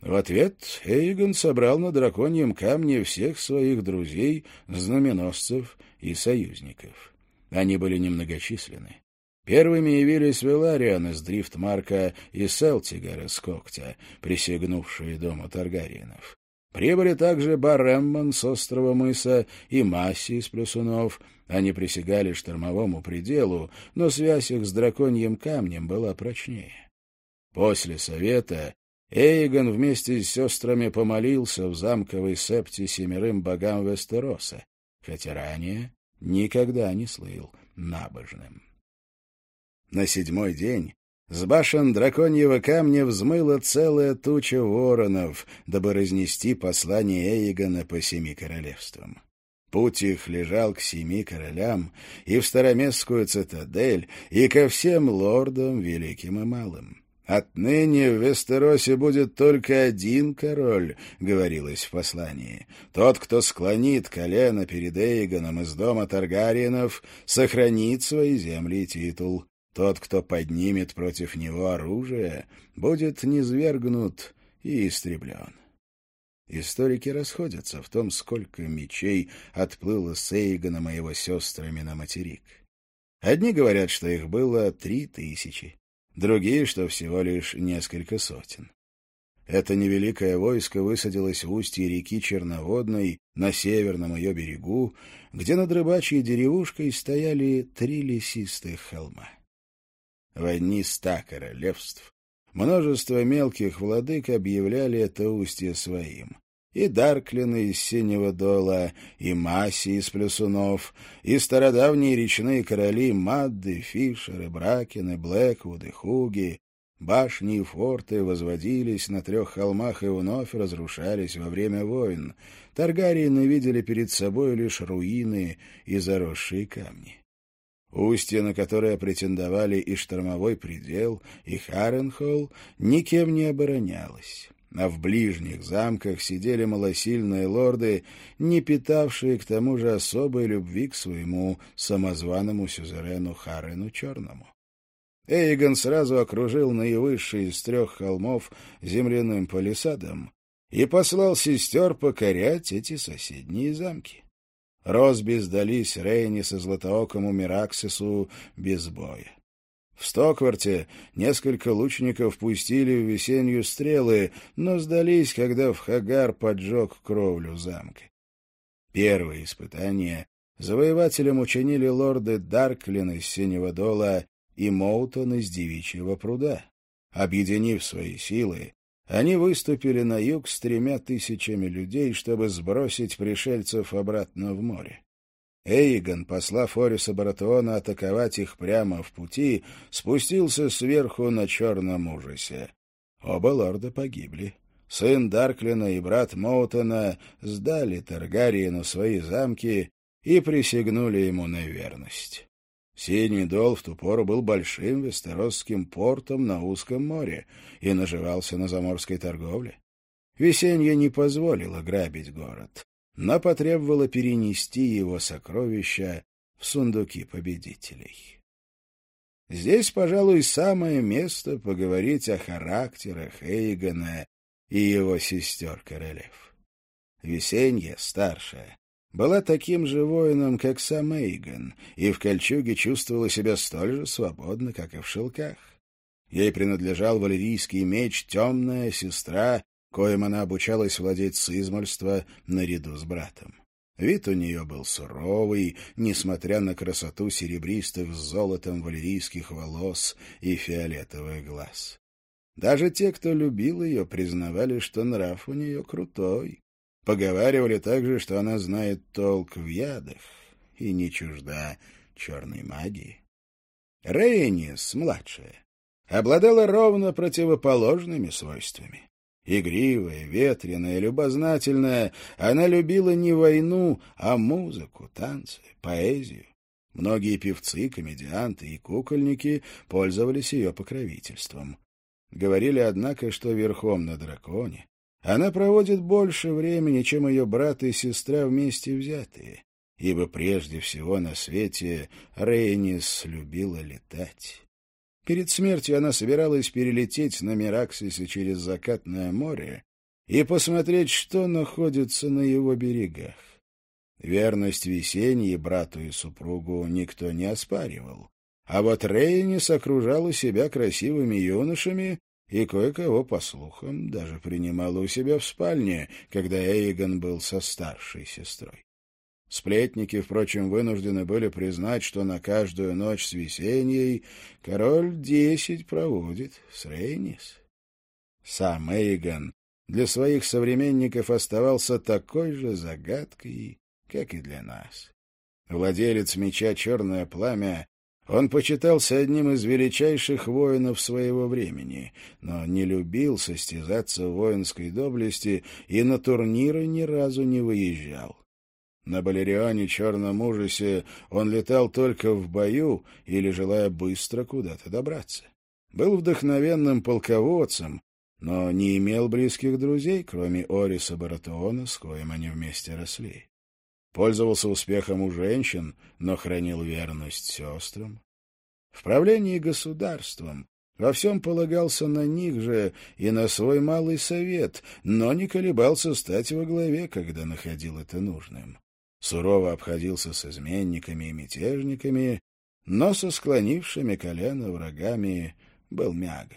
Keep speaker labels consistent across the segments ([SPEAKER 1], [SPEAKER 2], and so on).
[SPEAKER 1] В ответ Эйгон собрал на драконьем камне всех своих друзей, знаменосцев и союзников. Они были немногочисленны. Первыми явились Веларион из Дрифтмарка и Селтигар из Когтя, присягнувшие дому Таргариенов. Прибыли также Бар-Эммон с острова Мыса и Масси из Плюсунов. Они присягали штормовому пределу, но связь их с драконьим камнем была прочнее. После совета Эйгон вместе с сестрами помолился в замковой септе 7 богам Вестероса, хотя ранее никогда не слыл набожным. На 7-й день с башен драконьего камня взмыла целая туча воронов, дабы разнести послание Эйгона по 7 королевствам. Путь их лежал к 7 королям и в Староместскую цитадель, и ко всем лордам, великим и малым. «Отныне в Вестеросе будет только один король», — говорилось в послании. «Тот, кто склонит колено перед Эйгоном из дома Таргариенов, сохранит свои земли и титул. Тот, кто поднимет против него оружие, будет низвергнут и истреблен». Историки расходятся в том, сколько мечей отплыло с Эйгоном и его сестрами на материк. Одни говорят, что их было 3000, другие, что всего лишь несколько сотен. Это невеликое войско высадилось в устье реки Черноводной, на северном ее берегу, где над рыбачьей деревушкой стояли 3 лесистых холма. В одни 100 королевств множество мелких владык объявляли это устье своим. И Дарклины из Синего Дола, и Масси из Плюсунов, и стародавние речные короли Мадды, Фишеры, Бракены, Блэквуды, Хуги. Башни и форты возводились на 3 холмах и вновь разрушались во время войн. Таргариены видели перед собой лишь руины и заросшие камни. Устье, на которое претендовали и штормовой предел, и Харренхолл, никем не оборонялось. А в ближних замках сидели малосильные лорды, не питавшие к тому же особой любви к своему самозваному сюзерену Харрену Черному. Эйгон сразу окружил наивысший из 3 холмов земляным палисадом и послал сестер покорять эти соседние замки. Росби сдались Рейнис и Златоокому Мираксису без боя. В Стокварте несколько лучников пустили в весеннюю стрелы, но сдались, когда Вхагар поджег кровлю замка. Первые испытания завоевателям учинили лорды Дарклин из Синего Дола и Моутон из Девичьего пруда. Объединив свои силы, они выступили на юг с 3000 людей, чтобы сбросить пришельцев обратно в море. Эйгон, послав Ориса Баратеона атаковать их прямо в пути, спустился сверху на черном ужасе. Оба лорда погибли. Сын Дарклина и брат Моутона сдали Таргариену свои замки и присягнули ему на верность. Синий Дол в ту пору был большим вестеросским портом на узком море и наживался на заморской торговле. Весенье не позволило грабить город, но потребовало перенести его сокровища в сундуки победителей. Здесь, пожалуй, самое место поговорить о характерах Эйгона и его сестер-королев. Весенье, старшая, была таким же воином, как сам Эйгон, и в кольчуге чувствовала себя столь же свободно, как и в шелках. Ей принадлежал валерийский меч «Темная сестра», коим она обучалась владеть с измольства наряду с братом. Вид у нее был суровый, несмотря на красоту серебристых с золотом валерийских волос и фиолетовых глаз. Даже те, кто любил ее, признавали, что нрав у нее крутой. Поговаривали также, что она знает толк в ядах и не чужда черной магии. Рейнис, младшая, обладала ровно противоположными свойствами. Игривая, ветреная, любознательная, она любила не войну, а музыку, танцы, поэзию. Многие певцы, комедианты и кукольники пользовались ее покровительством. Говорили, однако, что верхом на драконе она проводит больше времени, чем ее брат и сестра вместе взятые, ибо прежде всего на свете Рейнис любила летать. Перед смертью она собиралась перелететь на Мираксисе через закатное море и посмотреть, что находится на его берегах. Верность Весенье брату и супругу никто не оспаривал, а вот Рейнис окружала себя красивыми юношами и кое-кого, по слухам, даже принимала у себя в спальне, когда Эйгон был со старшей сестрой. Сплетники, впрочем, вынуждены были признать, что на каждую ночь с Весеньей король 10 проводит с Рейнис. Сам Эйгон для своих современников оставался такой же загадкой, как и для нас. Владелец меча «Черное пламя», он почитался одним из величайших воинов своего времени, но не любил состязаться в воинской доблести и на турниры ни разу не выезжал. На Балерионе Черном ужасе он летал только в бою или желая быстро куда-то добраться. Был вдохновенным полководцем, но не имел близких друзей, кроме Ориса Баратеона, с коим они вместе росли. Пользовался успехом у женщин, но хранил верность сестрам. В правлении государством во всем полагался на них же и на свой малый совет, но не колебался стать во главе, когда находил это нужным. Сурово обходился с изменниками и мятежниками, но со склонившими колено врагами был мягок.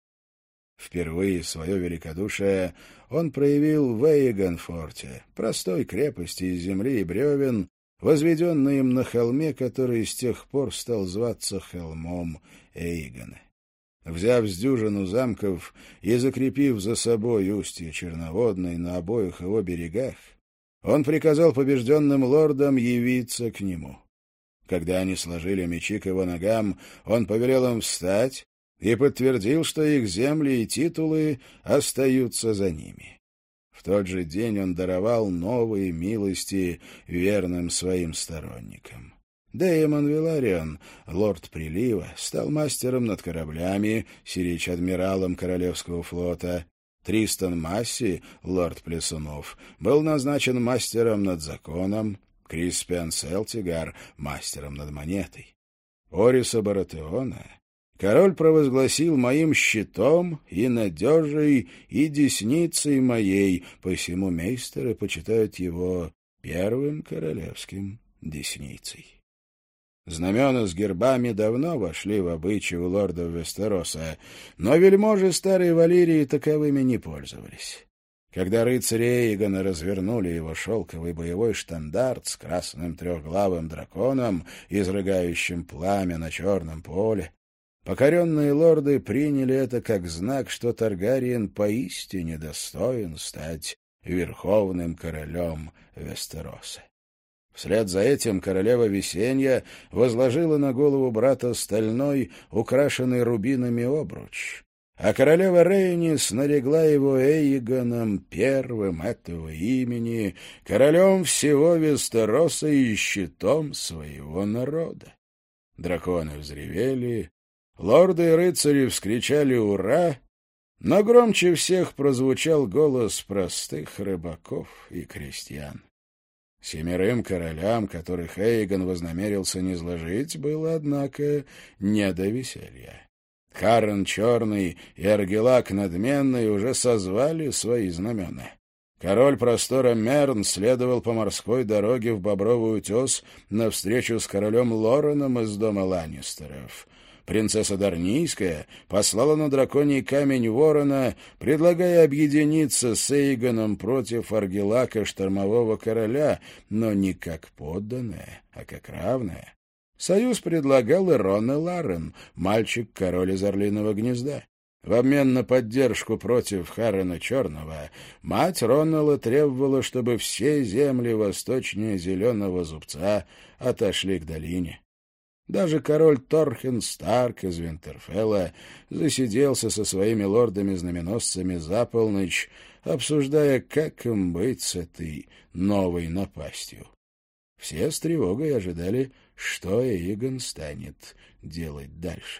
[SPEAKER 1] Впервые свое великодушие он проявил в Эйгонфорте, простой крепости из земли и бревен, возведенной им на холме, который с тех пор стал зваться холмом Эйгона. Взяв с дюжину замков и закрепив за собой устье Черноводной на обоих его берегах, он приказал побежденным лордам явиться к нему. Когда они сложили мечи к его ногам, он повелел им встать и подтвердил, что их земли и титулы остаются за ними. В тот же день он даровал новые милости верным своим сторонникам. Деймон Виларион, лорд Прилива, стал мастером над кораблями, сирич-адмиралом Королевского флота. Тристан Масси, лорд Плесунов, был назначен мастером над законом, Криспиан Селтигар — мастером над монетой. Ориса Баратеона король провозгласил моим щитом и надежей, и десницей моей, посему мейстеры почитают его первым королевским десницей. Знамена с гербами давно вошли в обычай у лордов Вестероса, но вельможи старой Валирии таковыми не пользовались. Когда рыцари Эйгона развернули его шелковый боевой штандарт с красным трехглавым драконом, изрыгающим пламя на черном поле, покоренные лорды приняли это как знак, что Таргариен поистине достоин стать верховным королем Вестероса. Вслед за этим королева Весенья возложила на голову брата стальной, украшенный рубинами обруч, а королева Рейнис нарекла его Эйгоном первым этого имени, королем всего Вестероса и щитом своего народа. Драконы взревели, лорды и рыцари вскричали «Ура!», но громче всех прозвучал голос простых рыбаков и крестьян. 7 королям, которых Эйгон вознамерился низложить, было, однако, не до веселья. Харрен Черный и Аргелак Надменный уже созвали свои знамена. Король простора Мерн следовал по морской дороге в Бобровый утес навстречу с королем Лореном из дома Ланнистеров. Принцесса Дарнийская послала на драконий камень ворона, предлагая объединиться с Эйгоном против Аргелака Штормового короля, но не как подданная, а как равная. Союз предлагал и Ронне Ларен, мальчик-король из Орлиного гнезда. В обмен на поддержку против Харрена Черного мать Роннелла требовала, чтобы все земли восточнее Зеленого зубца отошли к долине. Даже король Торхен Старк из Винтерфелла засиделся со своими лордами-знаменосцами за полночь, обсуждая, как им быть с этой новой напастью. Все с тревогой ожидали, что Эйгон станет делать дальше.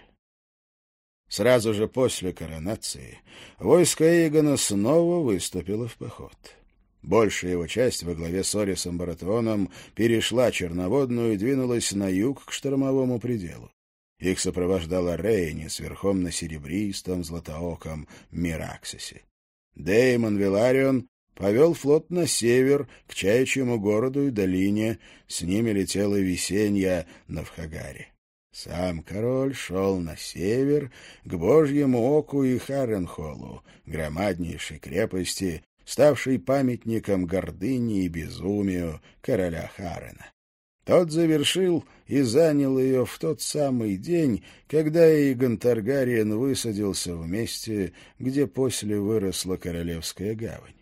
[SPEAKER 1] Сразу же после коронации войско Эйгона снова выступило в поход. Большая его часть во главе с Орисом Баратеоном перешла Черноводную и двинулась на юг к штормовому пределу. Их сопровождала Рейнис верхом на серебристом златооком Мираксисе. Дэймон Виларион повел флот на север, к Чаячьему городу и долине. С ними летела Весенья на Вхагаре. Сам король шел на север, к Божьему оку и Харренхоллу, громаднейшей крепости, ставшей памятником гордыне и безумию короля Харрена. Тот завершил и занял ее в тот самый день, когда Эйгон Таргариен высадился в месте, где после выросла Королевская гавань.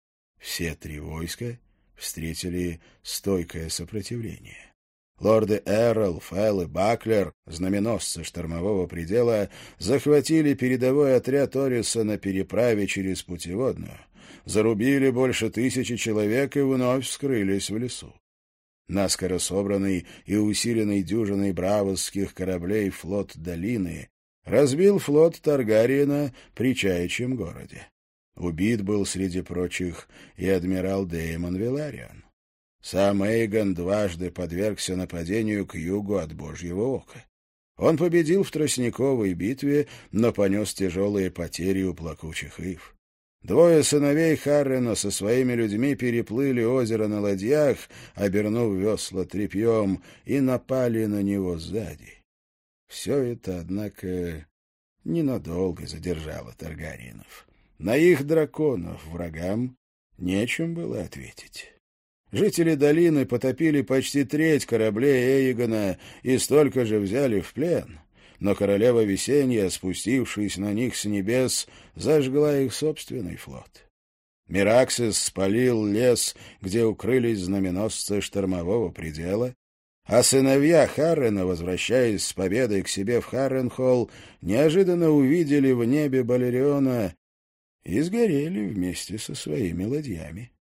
[SPEAKER 1] Все три войска встретили стойкое сопротивление. Лорды Эррол, Фелл и Баклер, знаменосцы штормового предела, захватили передовой отряд Ориса на переправе через Путеводную, зарубили больше 1000 человек и вновь скрылись в лесу. Наскоро собранный и усиленный дюжиной бравосских кораблей флот долины разбил флот Таргариена при Чаячьем городе. Убит был среди прочих и адмирал Дэймон Виларион. Сам Эйгон дважды подвергся нападению к югу от Божьего ока. Он победил в Тростниковой битве, но понес тяжелые потери у плакучих ив. 2 сыновей Харрена со своими людьми переплыли озеро на ладьях, обернув весла тряпьем, и напали на него сзади. Все это, однако, ненадолго задержало Таргариенов. На их драконов, врагам, нечем было ответить. Жители долины потопили почти треть кораблей Эйгона и столько же взяли в плен. Но королева Весенья, спустившись на них с небес, зажгла их собственный флот. Мираксис спалил лес, где укрылись знаменосцы штормового предела, а сыновья Харрена, возвращаясь с победой к себе в Харренхолл, неожиданно увидели в небе Балериона и сгорели вместе со своими ладьями.